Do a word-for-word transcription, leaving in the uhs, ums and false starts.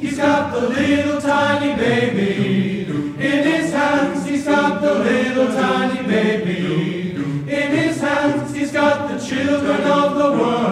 He's got the little tiny baby. In his hands he's got the little tiny baby. In his hands he's got the children of the world.